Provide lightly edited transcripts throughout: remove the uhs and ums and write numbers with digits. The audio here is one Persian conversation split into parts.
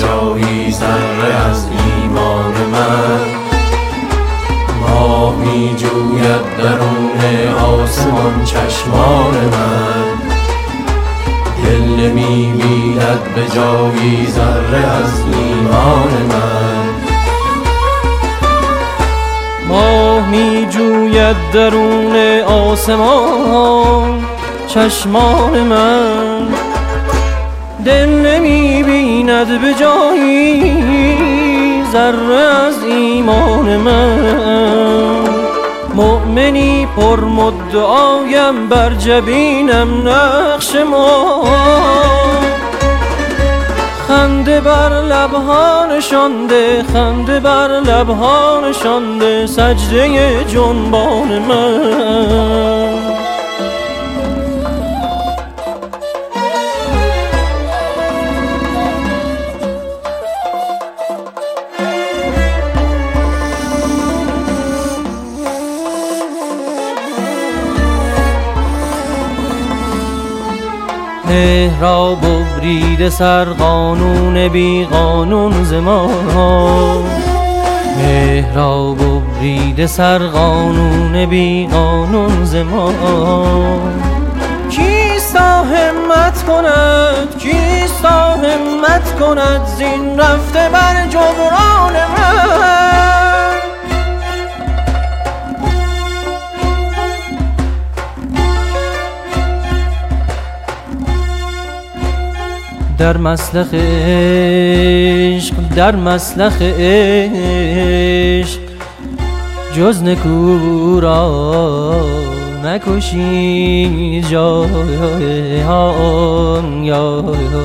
جایی ذره از ایمان من. ماه می جوید درون آسمان چشمان من، دل نمی بیند به جایی ذره از ایمان من. ماه می جوید درون آسمان چشمان من، دل نمی بیند به جایی ذره از ایمان من. مؤمنی پر مدعایم بر جبینم نقش ما، خنده بر لبها نشانده، خنده بر لبها نشانده سجده جنبان من. مهر را ببریده سر قانون بی قانون ز ما، مهر را ببریده سر قانون بی قانون ز ما. کیستا همت کند، کیستا همت کند زین رفته بر جبران من. در مسلخ عشق، در مسلخ عشق جز نکو را نکشید جان یا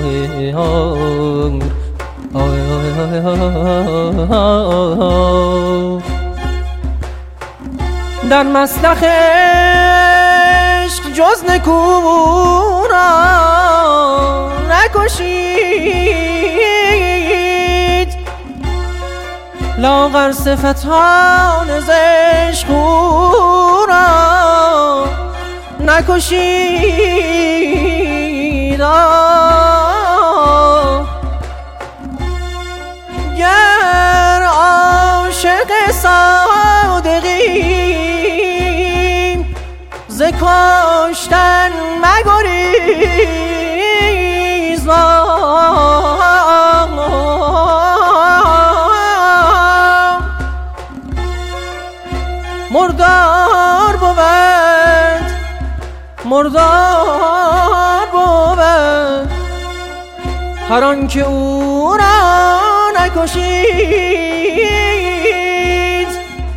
در مسلخ عشق جز نکو را نکشید، لاغر صفتان زشق را نکشید. گر عاشق صادقی ز کشتن مگریز، مردار بود، مردار بود هر آن که او را نکشید.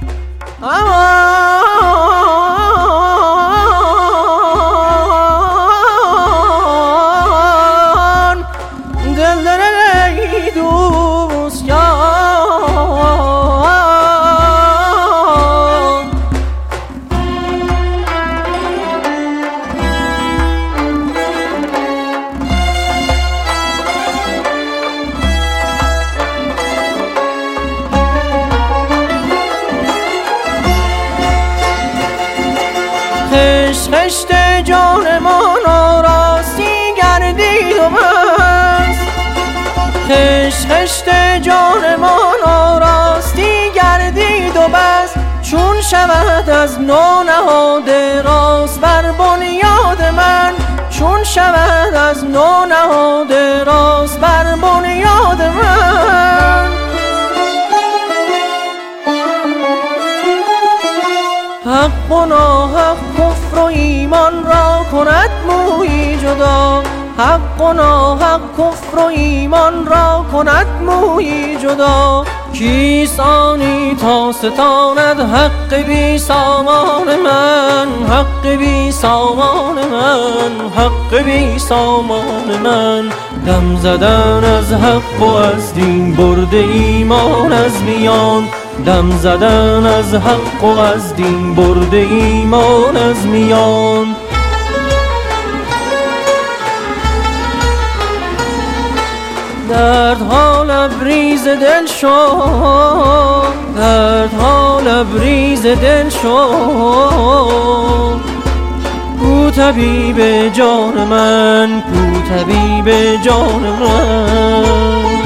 امان دل دل دوست خشت جانمان آراستی گردید و بس، خشت جانمان آراستی گردید و بس. چون شود از نو نهاده راست بر بنیاد من، چون شود از نو نهاده راست بر بنیاد من. حق و ناحق کفر و ایمان را کند مویی جدا، حق و ناحق کفر و ایمان را کند مویی جدا. کیست آنی تا ستاند حق بی سامان من، حق بی سامان من، حق بی سامان من. دم زدن از حق و از دین برده ایمان از میان، دم زدن از حق و از دین برده ایمان از میان. دردها لبریز دل شد، دردها لبریز دل شد. کو طبیب جان من، کو طبیب جان من.